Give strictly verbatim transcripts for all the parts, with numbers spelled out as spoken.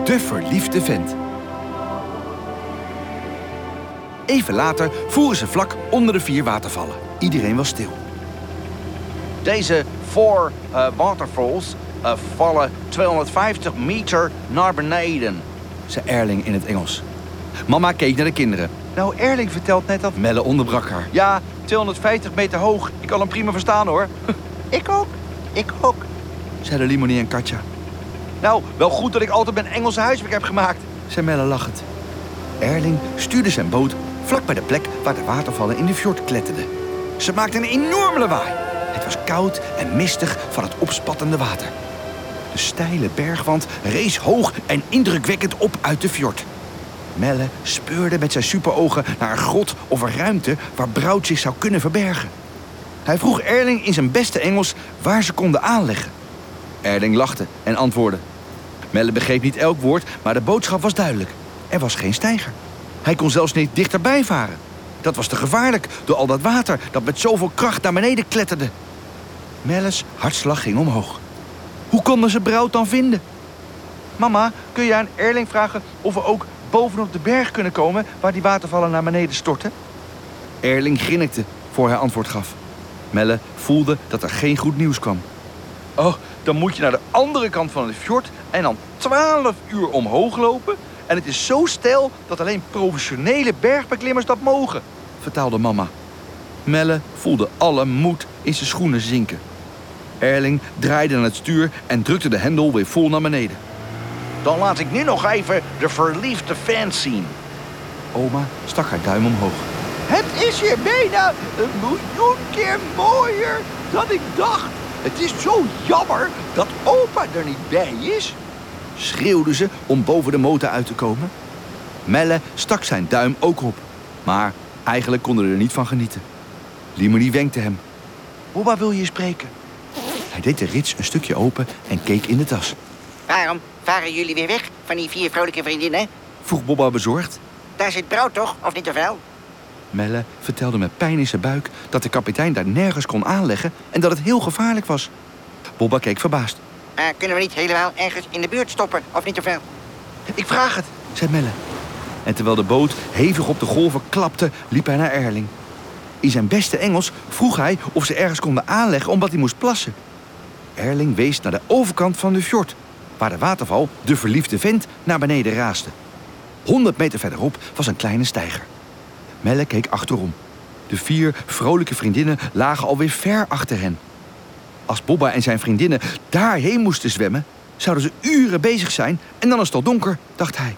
De verliefde vent. Even later voeren ze vlak onder de vier watervallen. Iedereen was stil. Deze four uh, waterfalls uh, vallen tweehonderdvijftig meter naar beneden, zei Erling in het Engels. Mama keek naar de kinderen. Nou, Erling vertelt net dat... Melle onderbrak haar. Ja, tweehonderdvijftig meter hoog. Ik kan hem prima verstaan, hoor. Ik ook. Ik ook. Zeiden Limonie en Katja. Nou, wel goed dat ik altijd mijn Engelse huiswerk heb gemaakt, zei Melle lachend. Erling stuurde zijn boot vlak bij de plek waar de watervallen in de fjord kletterden. Ze maakten een enorme lawaai. Het was koud en mistig van het opspattende water. De steile bergwand rees hoog en indrukwekkend op uit de fjord. Melle speurde met zijn superogen naar een grot of een ruimte waar Brout zich zou kunnen verbergen. Hij vroeg Erling in zijn beste Engels waar ze konden aanleggen. Erling lachte en antwoordde. Melle begreep niet elk woord, maar de boodschap was duidelijk. Er was geen steiger. Hij kon zelfs niet dichterbij varen. Dat was te gevaarlijk door al dat water dat met zoveel kracht naar beneden kletterde. Melle's hartslag ging omhoog. Hoe konden ze Brout dan vinden? Mama, kun je aan Erling vragen of we ook bovenop de berg kunnen komen waar die watervallen naar beneden storten? Erling grinnikte voor hij antwoord gaf. Melle voelde dat er geen goed nieuws kwam. Oh, dan moet je naar de andere kant van de fjord en dan twaalf uur omhoog lopen. En het is zo steil dat alleen professionele bergbeklimmers dat mogen, vertaalde mama. Melle voelde alle moed in zijn schoenen zinken. Erling draaide aan het stuur en drukte de hendel weer vol naar beneden. Dan laat ik nu nog even de verliefde vent zien. Oma stak haar duim omhoog. Het is hier bijna een miljoen keer mooier dan ik dacht. Het is zo jammer dat opa er niet bij is, schreeuwde ze om boven de motor uit te komen. Melle stak zijn duim ook op, maar eigenlijk konden we er niet van genieten. Limonie wenkte hem. Bobba wil je spreken. Hij deed de rits een stukje open en keek in de tas. Waarom varen jullie weer weg van die vier vrolijke vriendinnen? Vroeg Bobba bezorgd. Daar zit Brout toch, of niet te veel? Melle vertelde met pijn in zijn buik dat de kapitein daar nergens kon aanleggen en dat het heel gevaarlijk was. Bobba keek verbaasd. Uh, kunnen we niet helemaal ergens in de buurt stoppen, of niet te veel? Ik vraag het, zei Melle. En terwijl de boot hevig op de golven klapte, liep hij naar Erling. In zijn beste Engels vroeg hij of ze ergens konden aanleggen omdat hij moest plassen. Erling wees naar de overkant van de fjord, waar de waterval, de verliefde vent, naar beneden raasde. Honderd meter verderop was een kleine steiger. Melle keek achterom. De vier vrolijke vriendinnen lagen alweer ver achter hen. Als Bobba en zijn vriendinnen daarheen moesten zwemmen, zouden ze uren bezig zijn en dan is het al donker, dacht hij.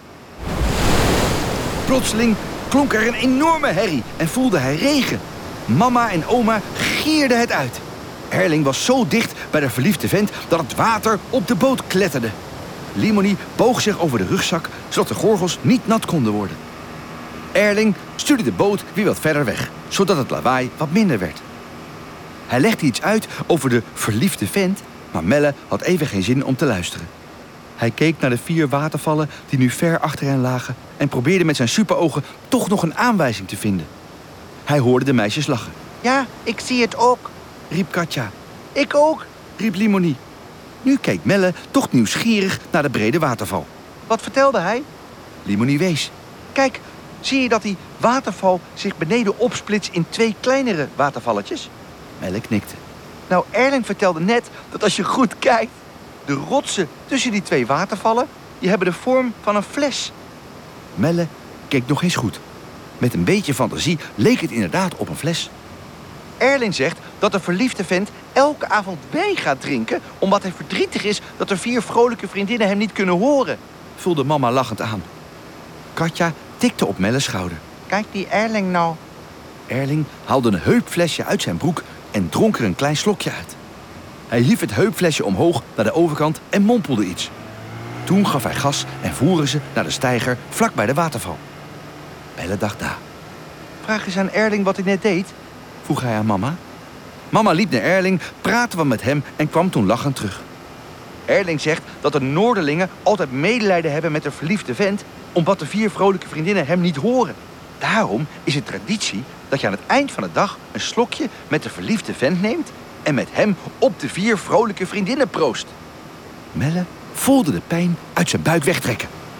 Plotseling klonk er een enorme herrie en voelde hij regen. Mama en oma gierden het uit. Erling was zo dicht bij de verliefde vent dat het water op de boot kletterde. Limonie boog zich over de rugzak, zodat de gorgels niet nat konden worden. Erling stuurde de boot weer wat verder weg, zodat het lawaai wat minder werd. Hij legde iets uit over de verliefde vent, maar Melle had even geen zin om te luisteren. Hij keek naar de vier watervallen die nu ver achter hen lagen en probeerde met zijn superogen toch nog een aanwijzing te vinden. Hij hoorde de meisjes lachen. Ja, ik zie het ook, riep Katja. Ik ook, riep Limonie. Nu keek Melle toch nieuwsgierig naar de brede waterval. Wat vertelde hij? Limonie wees. Kijk, zie je dat die waterval zich beneden opsplitst in twee kleinere watervalletjes? Melle knikte. Nou, Erling vertelde net dat als je goed kijkt, de rotsen tussen die twee watervallen, die hebben de vorm van een fles. Melle keek nog eens goed. Met een beetje fantasie leek het inderdaad op een fles. Erling zegt dat de verliefde vent elke avond wijn gaat drinken, omdat hij verdrietig is dat er vier vrolijke vriendinnen hem niet kunnen horen, vulde mama lachend aan. Katja tikte op Melle's schouder. Kijk die Erling nou. Erling haalde een heupflesje uit zijn broek en dronk er een klein slokje uit. Hij hief het heupflesje omhoog naar de overkant en mompelde iets. Toen gaf hij gas en voeren ze naar de steiger vlak bij de waterval. Melle dacht na. Vraag eens aan Erling wat hij net deed, vroeg hij aan mama. Mama liep naar Erling, praatte wat met hem en kwam toen lachend terug. Erling zegt dat de Noorderlingen altijd medelijden hebben met de verliefde vent, omdat de vier vrolijke vriendinnen hem niet horen. Daarom is het traditie dat je aan het eind van de dag een slokje met de verliefde vent neemt en met hem op de vier vrolijke vriendinnen proost. Melle voelde de pijn uit zijn buik wegtrekken.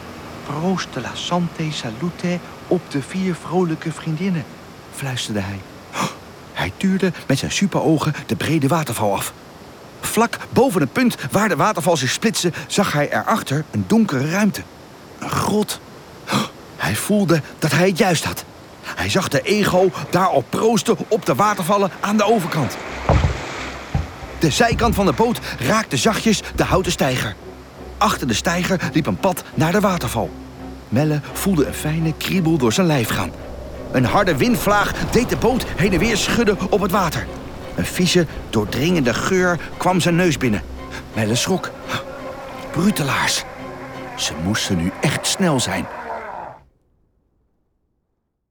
Proost de la santé salute op de vier vrolijke vriendinnen, fluisterde hij. Hij tuurde met zijn superogen de brede waterval af. Vlak boven het punt waar de waterval zich splitste, zag hij erachter een donkere ruimte. Een grot. Hij voelde dat hij het juist had. Hij zag de ego daar al proosten op de watervallen aan de overkant. De zijkant van de boot raakte zachtjes de houten steiger. Achter de steiger liep een pad naar de waterval. Melle voelde een fijne kriebel door zijn lijf gaan. Een harde windvlaag deed de boot heen en weer schudden op het water. Een vieze, doordringende geur kwam zijn neus binnen. Melle schrok. Brutelaars. Ze moesten nu echt snel zijn.